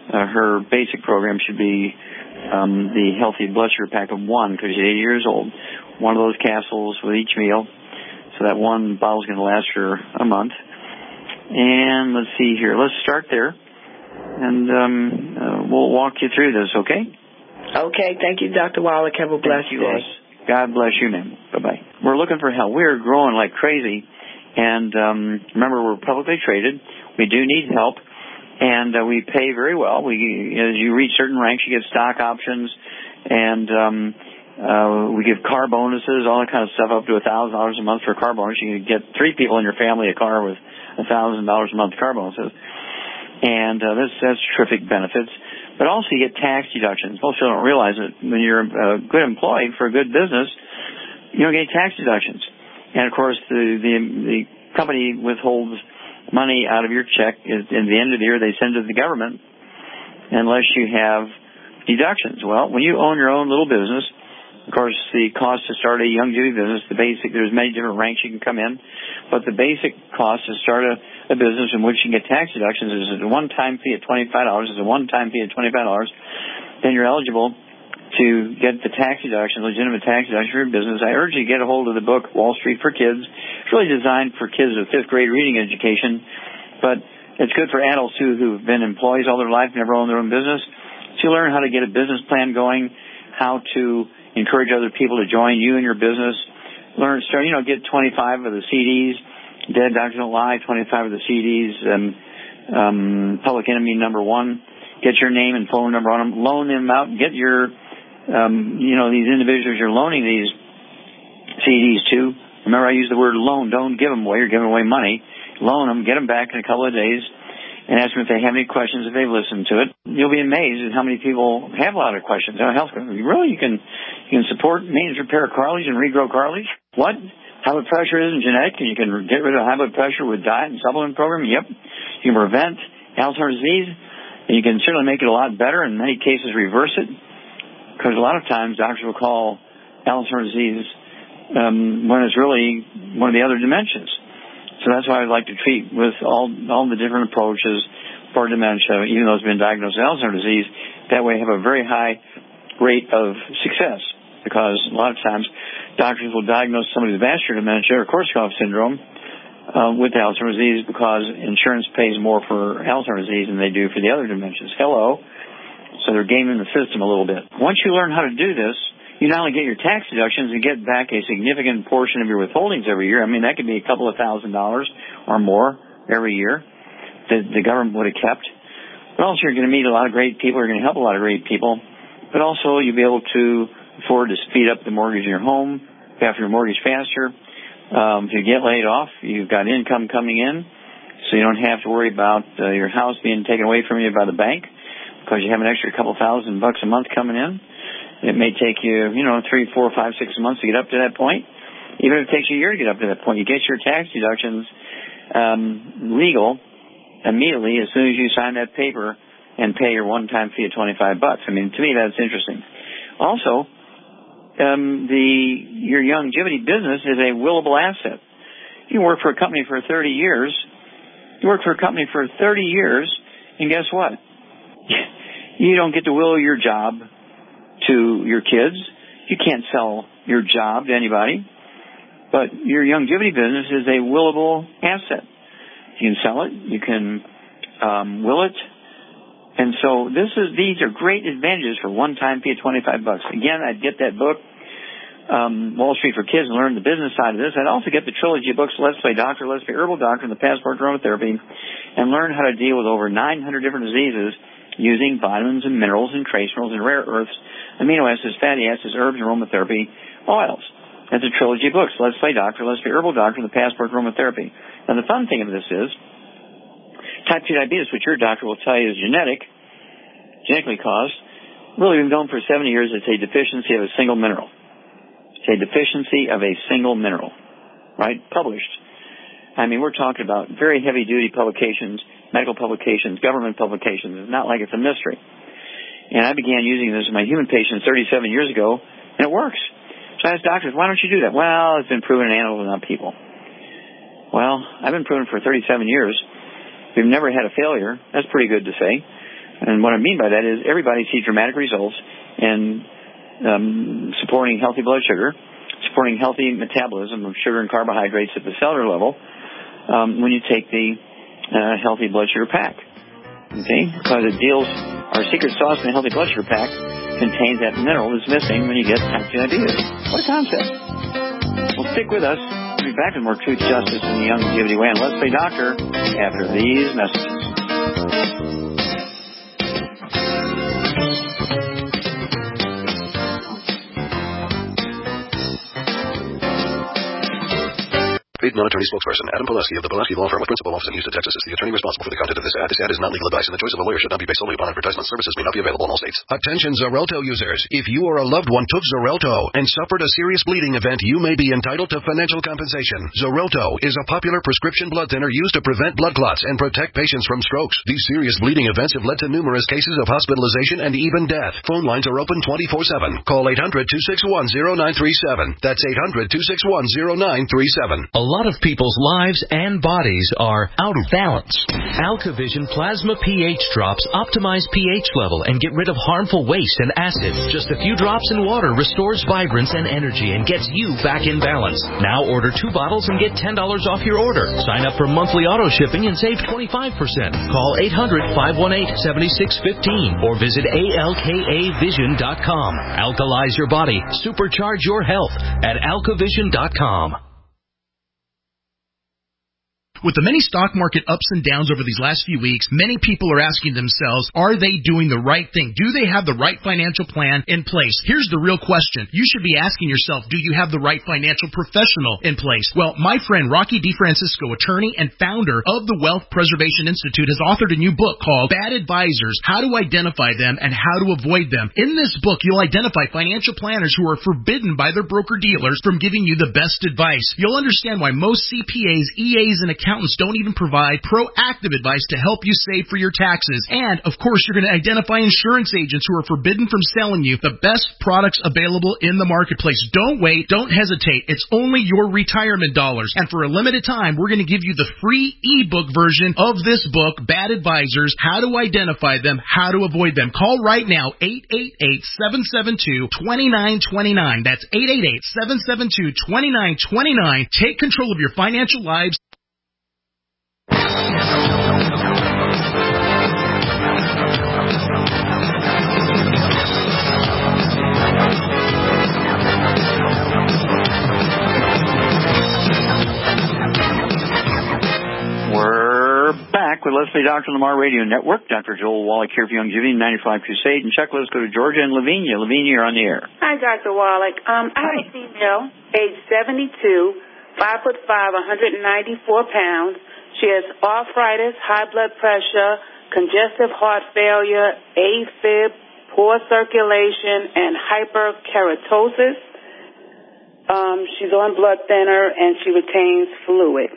her basic program should be the Healthy Blood Sugar Pack of 1, because she's 80 years old. One of those capsules with each meal. So that one bottle's going to last her a month. And let's see here. Let's start there. And we'll walk you through this, okay? Okay. Thank you, Dr. Wallach. Have a blessed day. God bless you, ma'am. Bye-bye. We're looking for help. We're growing like crazy. And remember, we're publicly traded. We do need help. And we pay very well. As you reach certain ranks, you get stock options. And we give car bonuses, all that kind of stuff, up to $1,000 a month for a car bonus. You can get 3 people in your family a car with $1,000 a month car bonuses. And that's terrific benefits. But also you get tax deductions. Most people don't realize it. When you're a good employee for a good business, you don't get tax deductions. And, of course, the company withholds money out of your check. At the end of the year, they send it to the government unless you have deductions. Well, when you own your own little business, of course, the cost to start a young duty business, there's many different ranks you can come in, but the basic cost to start a business in which you can get tax deductions is a one-time fee of $25. It's a one-time fee of $25. Then you're eligible to get the tax deduction, legitimate tax deduction for your business. I urge you to get a hold of the book, Wall Street for Kids. It's really designed for kids with 5th grade reading education, but it's good for adults, too, who've been employees all their life, never owned their own business. So you learn how to get a business plan going, how to encourage other people to join you in your business. Get 25 of the CDs, Dead Doctors Don't Lie, 25 of the CDs, Public Enemy #1. Get your name and phone number on them. Loan them out. Get your, these individuals you're loaning these CDs to. Remember, I use the word loan. Don't give them away. You're giving away money. Loan them. Get them back in a couple of days. And ask them if they have any questions, if they've listened to it. You'll be amazed at how many people have a lot of questions. Health, really, you can support, maintenance, repair cartilage and regrow cartilage? What? High blood pressure isn't genetic, and you can get rid of high blood pressure with diet and supplement program? Yep. You can prevent Alzheimer's disease, and you can certainly make it a lot better, in many cases reverse it, because a lot of times doctors will call Alzheimer's disease when it's really one of the other dimensions. So that's why I like to treat with all the different approaches for dementia, even though it's been diagnosed with Alzheimer's disease. That way I have a very high rate of success, because a lot of times doctors will diagnose somebody with vascular dementia or Korsakoff syndrome with Alzheimer's disease because insurance pays more for Alzheimer's disease than they do for the other dementias. Hello. So they're gaming the system a little bit. Once you learn how to do this, you not only get your tax deductions and get back a significant portion of your withholdings every year. I mean, that could be a couple of $1,000 or more every year that the government would have kept. But also you're going to meet a lot of great people. You're going to help a lot of great people. But also you'll be able to afford to speed up the mortgage in your home, pay off your mortgage faster. If you get laid off, you've got income coming in, so you don't have to worry about your house being taken away from you by the bank, because you have an extra couple $1,000 a month coming in. It may take you, 3, 4, 5, 6 months to get up to that point. Even if it takes you a year to get up to that point, you get your tax deductions legal immediately as soon as you sign that paper and pay your one-time fee of $25. I mean, to me, that's interesting. Also, your longevity business is a willable asset. You work for a company for 30 years. And guess what? You don't get to will your job to your kids. You can't sell your job to anybody. But your longevity business is a willable asset. You can sell it. You can will it. And so these are great advantages for one-time fee of $25. Again, I'd get that book, Wall Street for Kids, and learn the business side of this. I'd also get the trilogy of books, Let's Play Doctor, Let's Play Herbal Doctor, and the Passport to Aromatherapy, and learn how to deal with over 900 different diseases using vitamins and minerals and trace minerals and rare earths, amino acids, fatty acids, herbs, and aromatherapy oils. That's a trilogy of books, Let's Play Doctor, Let's Play Herbal Doctor, and the Passport to Aromatherapy. Now, the fun thing of this is type 2 diabetes, which your doctor will tell you is genetically caused. Really, we've known for 70 years it's a deficiency of a single mineral. It's a deficiency of a single mineral, right? Published. I mean, we're talking about very heavy-duty publications, medical publications, government publications. It's not like it's a mystery. And I began using this in my human patients 37 years ago, and it works. So I asked doctors, why don't you do that? Well, it's been proven in animals and not people. Well, I've been proven for 37 years. We've never had a failure. That's pretty good to say. And what I mean by that is everybody sees dramatic results in supporting healthy blood sugar, supporting healthy metabolism of sugar and carbohydrates at the cellular level when you take the healthy blood sugar pack. Okay? Because it deals, our secret sauce in the healthy blood sugar pack contains that mineral that's missing when you get type 2 diabetes. What a concept. Well, stick with us. We'll be back with more Truth, Justice, and the Longevity Way on Let's Play Doctor after these messages. Paid non-attorney spokesperson Adam Pulaski of the Pulaski Law Firm with principal office in Houston, Texas is the attorney responsible for the content of this ad. This ad is not legal advice, and the choice of a lawyer should not be based solely upon advertisement. Services may not be available in all states. Attention Xarelto users. If you or a loved one took Xarelto and suffered a serious bleeding event, you may be entitled to financial compensation. Xarelto is a popular prescription blood thinner used to prevent blood clots and protect patients from strokes. These serious bleeding events have led to numerous cases of hospitalization and even death. Phone lines are open 24/7. Call 800-261-0937. That's 800-261-0937. A lot of people's lives and bodies are out of balance. AlkaVision Plasma pH drops optimize pH level and get rid of harmful waste and acid. Just a few drops in water restores vibrance and energy and gets you back in balance. Now order 2 bottles and get $10 off your order. Sign up for monthly auto shipping and save 25%. Call 800-518-7615 or visit alkavision.com. Alkalize your body. Supercharge your health at alkavision.com. With the many stock market ups and downs over these last few weeks, many people are asking themselves, are they doing the right thing? Do they have the right financial plan in place? Here's the real question. You should be asking yourself, do you have the right financial professional in place? Well, my friend Rocky DeFrancisco, attorney and founder of the Wealth Preservation Institute, has authored a new book called Bad Advisors, How to Identify Them and How to Avoid Them. In this book, you'll identify financial planners who are forbidden by their broker-dealers from giving you the best advice. You'll understand why most CPAs, EAs, and accountants don't even provide proactive advice to help you save for your taxes. And, of course, you're going to identify insurance agents who are forbidden from selling you the best products available in the marketplace. Don't wait. Don't hesitate. It's only your retirement dollars. And for a limited time, we're going to give you the free ebook version of this book, Bad Advisors, How to Identify Them, How to Avoid Them. Call right now, 888-772-2929. That's 888-772-2929. Take control of your financial lives. We're back with Let's Play Doctor Lamar Radio Network. Dr. Joel Wallach here for Longevity 95 Crusade. And Chuck, let's go to Georgia and Lavinia. Lavinia, you're on the air. Hi, Dr. Wallach. I have a female, age 72, 5'5", 194 pounds. She has arthritis, high blood pressure, congestive heart failure, AFib, poor circulation, and hyperkeratosis. She's on blood thinner, and she retains fluid.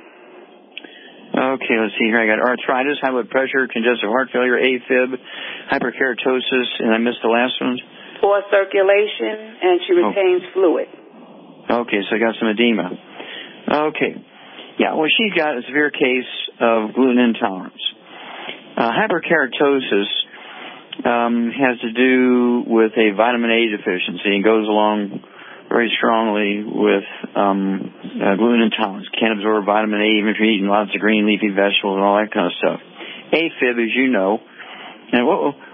Okay, let's see here. I got arthritis, high blood pressure, congestive heart failure, AFib, hyperkeratosis, and I missed the last one. Poor circulation, and she retains fluid. Okay, so I got some edema. Okay. Yeah, well, she's got a severe case of gluten intolerance. Hyperkeratosis has to do with a vitamin A deficiency and goes along very strongly with gluten intolerance. Can't absorb vitamin A even if you're eating lots of green leafy vegetables and all that kind of stuff. AFib, as you know, and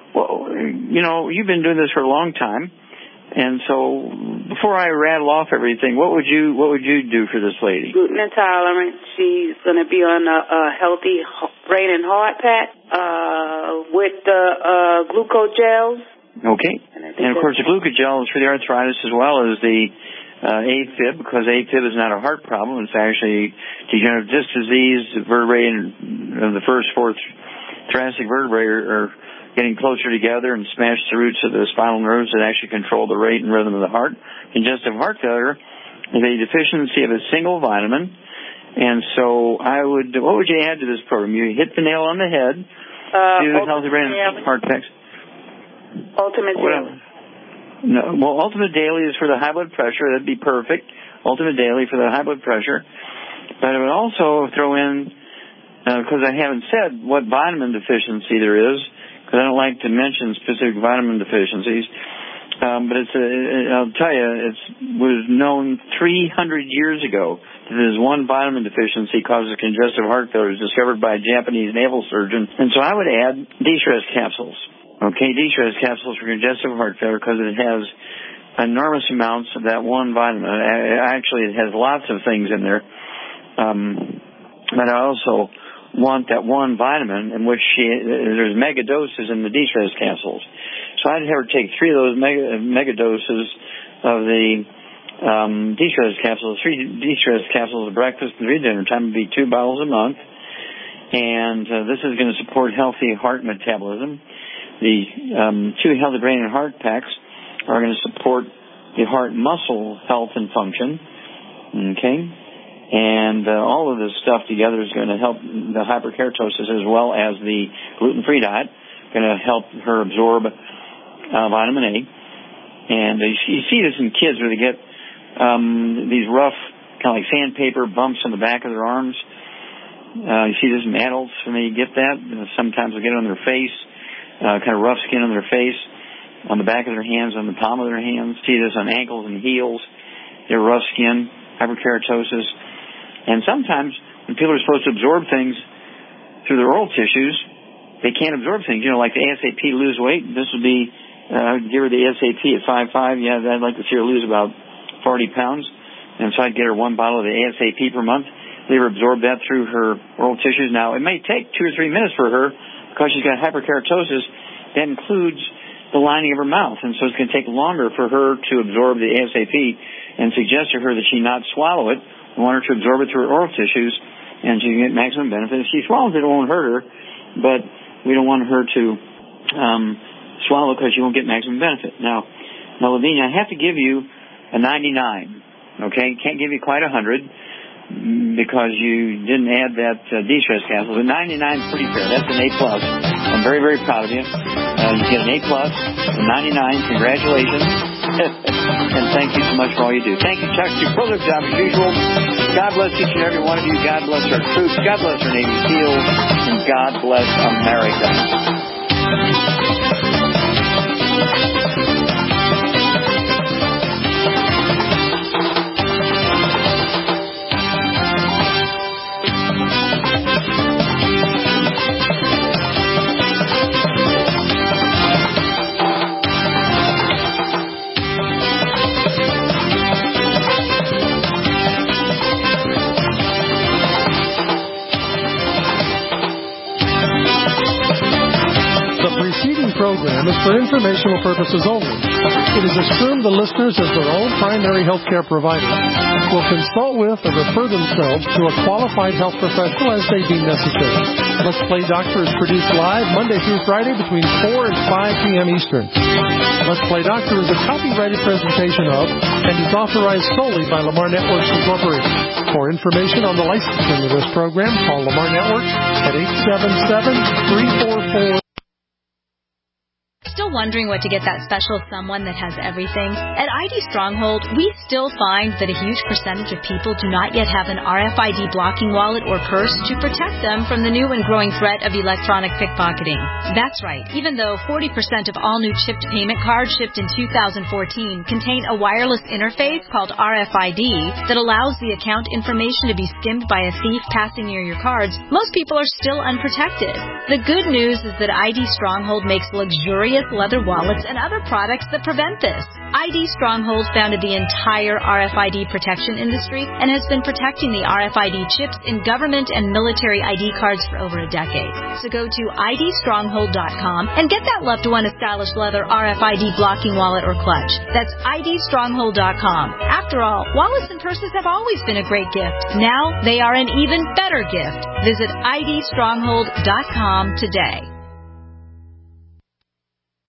you've been doing this for a long time. And so, before I rattle off everything, what would you do for this lady? Gluten intolerant. She's going to be on a healthy brain and heart pack with the glucogels. Okay. And of course, the glucogel is for the arthritis as well as the AFib, because AFib is not a heart problem. It's actually degenerative disc disease. The vertebrae and the first, fourth thoracic vertebrae are getting closer together and smash the roots of the spinal nerves that actually control the rate and rhythm of the heart. Congestive heart failure is a deficiency of a single vitamin. And so what would you add to this program? You hit the nail on the head. Healthy brain and heart packs. Ultimate Daily. No, well, Ultimate Daily is for the high blood pressure. That'd be perfect. Ultimate Daily for the high blood pressure. But I would also throw in, because I haven't said what vitamin deficiency there is, because I don't like to mention specific vitamin deficiencies. But I'll tell you, it was known 300 years ago that this one vitamin deficiency causes congestive heart failure. It was discovered by a Japanese naval surgeon. And so I would add D-Stress capsules. Okay, D-Stress capsules for congestive heart failure because it has enormous amounts of that one vitamin. Actually, it has lots of things in there. But I also want that one vitamin in which there's mega doses in the D-Stress capsules. So I'd have her take 3 of those mega doses of the D-Stress capsules, 3 D-Stress capsules at breakfast and 3 dinner time. Would be 2 bottles a month. And this is going to support healthy heart metabolism. The 2 Healthy Brain and Heart packs are going to support the heart muscle health and function. Okay? And all of this stuff together is going to help the hyperkeratosis as well as the gluten-free diet. Going to help her absorb vitamin A. And you see this in kids where they get these rough, kind of like sandpaper bumps on the back of their arms. You see this in adults when they get that. Sometimes they get it on their face, kind of rough skin on their face, on the back of their hands, on the palm of their hands. See this on ankles and heels. They're rough skin, hyperkeratosis. And sometimes when people are supposed to absorb things through their oral tissues, they can't absorb things. You know, like the ASAP lose weight. This would be, give her the ASAP at 5'5". Yeah, I'd like to see her lose about 40 pounds. And so I'd get her 1 bottle of the ASAP per month. Leave her absorb that through her oral tissues. Now, it may take 2 or 3 minutes for her because she's got hyperkeratosis. That includes the lining of her mouth. And so it's going to take longer for her to absorb the ASAP and suggest to her that she not swallow it. We want her to absorb it through her oral tissues and she can get maximum benefit. If she swallows it, it won't hurt her, but we don't want her to swallow because she won't get maximum benefit. Now, Lavinia, I have to give you a 99, okay? Can't give you quite 100 because you didn't add that D-Stress capsule. The 99 is pretty fair. That's an A+. I'm very, very proud of you. You get an A+, a 99. Congratulations. And thank you so much for all you do. Thank you, Chuck. You further job as usual. God bless each and every one of you. God bless our troops. God bless our Navy SEALs. And God bless America. Program is for informational purposes only. It is assumed the listeners, as their own primary health care provider, will consult with or refer themselves to a qualified health professional as they deem necessary. Let's Play Doctor is produced live Monday through Friday between 4 and 5 p.m. Eastern. Let's Play Doctor is a copyrighted presentation of and is authorized solely by Lamar Networks Incorporated. For information on the licensing of this program, call Lamar Networks at 877-344. Still wondering what to get that special someone that has everything? At ID Stronghold, we still find that a huge percentage of people do not yet have an RFID blocking wallet or purse to protect them from the new and growing threat of electronic pickpocketing. That's right. Even though 40% of all new chipped payment cards shipped in 2014 contain a wireless interface called RFID that allows the account information to be skimmed by a thief passing near your cards, most people are still unprotected. The good news is that ID Stronghold makes luxurious leather wallets and other products that prevent this. ID Stronghold founded the entire RFID protection industry and has been protecting the RFID chips in government and military ID cards for over a decade. So go to idstronghold.com and get that loved one a stylish leather RFID blocking wallet or clutch. That's idstronghold.com. After all, wallets and purses have always been a great gift. Now they are an even better gift. Visit idstronghold.com today.